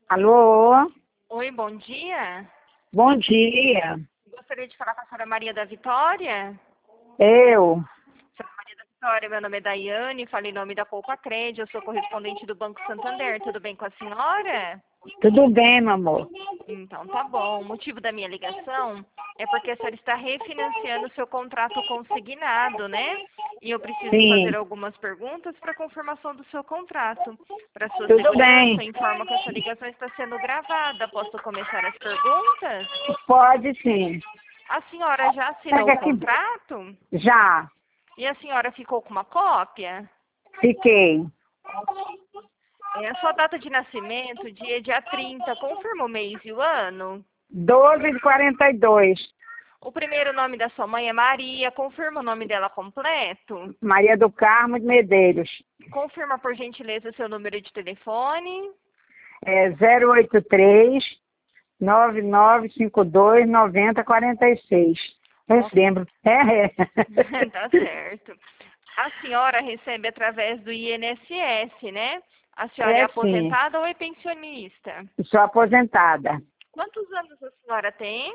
Alô? Oi, bom dia. Bom dia. Gostaria de falar com a senhora Maria da Vitória. Eu. Senhora Maria da Vitória, meu nome é Daiane, falo em nome da Poupa Cred, eu sou correspondente do Banco Santander. Tudo bem com a senhora? Tudo bem, meu amor? Então, tá bom. O motivo da minha ligação é porque a senhora está refinanciando o seu contrato consignado, né? E eu preciso fazer Sim. algumas perguntas para confirmação do seu contrato. Para sua Tudo segurança, bem. eu informo que essa ligação está sendo gravada. Posso começar as perguntas? Pode sim. A senhora já assinou Pega o aqui. contrato? Já. E a senhora ficou com uma cópia? Fiquei. A sua data de nascimento, dia 30, confirma o mês e o ano? 12:42. O primeiro nome da sua mãe é Maria, confirma o nome dela completo? Maria do Carmo de Medeiros. Confirma, por gentileza, seu número de telefone? É 083 9952 9046. Eu lembro. É. Tá certo. A senhora recebe através do INSS, né? A senhora é É sim. aposentada ou é pensionista? Sou aposentada. Quantos anos a senhora tem?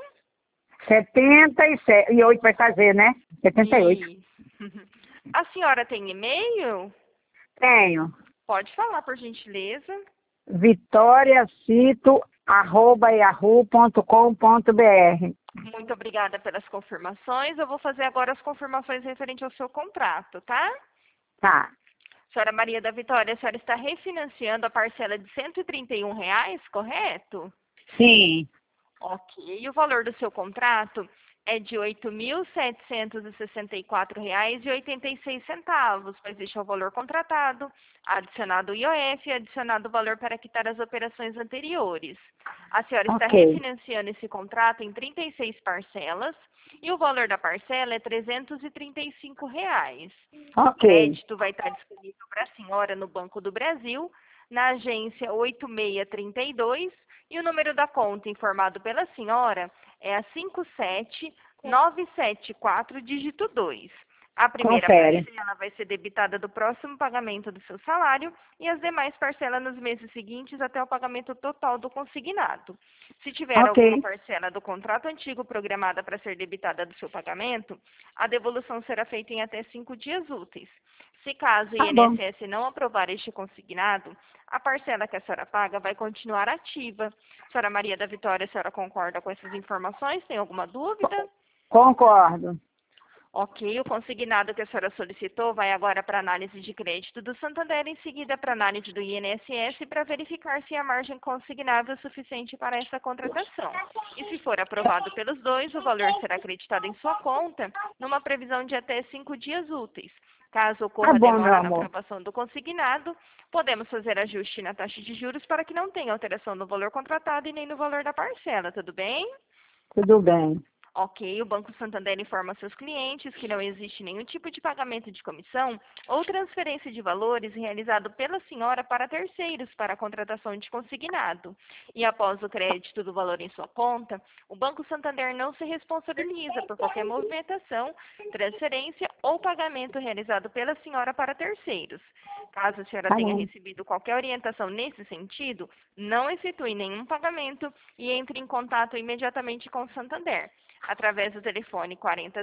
78 vai fazer, né? 78. Isso. A senhora tem e-mail? Tenho. Pode falar, por gentileza. vitoriacito@yahoo.com.br. Muito obrigada pelas confirmações. Eu vou fazer agora as confirmações referente ao seu contrato, tá? Tá. Senhora Maria da Vitória, a senhora está refinanciando a parcela de R$ 131, correto? Sim. Ok. E o valor do seu contrato é de R$ 8.764,86, pois este é o valor contratado, adicionado o IOF e adicionado o valor para quitar as operações anteriores. A senhora está Ok. refinanciando esse contrato em 36 parcelas e o valor da parcela é R$ 335. O Ok. crédito vai estar disponível para a senhora no Banco do Brasil, na agência 8632, e o número da conta informado pela senhora é a 57974, dígito 2. A primeira Confere. parcela vai ser debitada do próximo pagamento do seu salário e as demais parcelas nos meses seguintes até o pagamento total do consignado. Se tiver alguma Ok. parcela do contrato antigo programada para ser debitada do seu pagamento, a devolução será feita em até 5 dias úteis. Se caso o Tá bom. INSS não aprovar este consignado, a parcela que a senhora paga vai continuar ativa. Senhora Maria da Vitória, a senhora concorda com essas informações? Tem alguma dúvida? Concordo. Ok, o consignado que a senhora solicitou vai agora para análise de crédito do Santander, em seguida para análise do INSS para verificar se a margem consignável é suficiente para essa contratação. E se for aprovado pelos dois, o valor será acreditado em sua conta numa previsão de até 5 dias úteis. Caso Tá ocorra bom, meu demora na amor. aprovação do consignado, podemos fazer ajuste na taxa de juros para que não tenha alteração no valor contratado e nem no valor da parcela, tudo bem? Tudo bem. Ok, o Banco Santander informa seus clientes que não existe nenhum tipo de pagamento de comissão ou transferência de valores realizado pela senhora para terceiros para a contratação de consignado. E após o crédito do valor em sua conta, o Banco Santander não se responsabiliza por qualquer movimentação, transferência ou pagamento realizado pela senhora para terceiros. Caso a senhora Tá tenha bom. recebido qualquer orientação nesse sentido, não efetue nenhum pagamento e entre em contato imediatamente com o Santander, através do telefone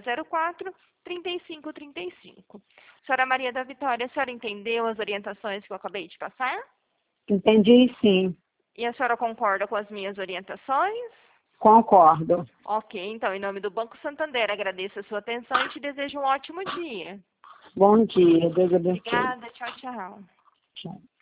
4004-3535. Senhora Maria da Vitória, a senhora entendeu as orientações que eu acabei de passar? Entendi, sim. E a senhora concorda com as minhas orientações? Concordo. Ok, então, em nome do Banco Santander, agradeço a sua atenção e te desejo um ótimo dia. Bom dia. Deus abençoe. Obrigada, tchau, tchau. Tchau.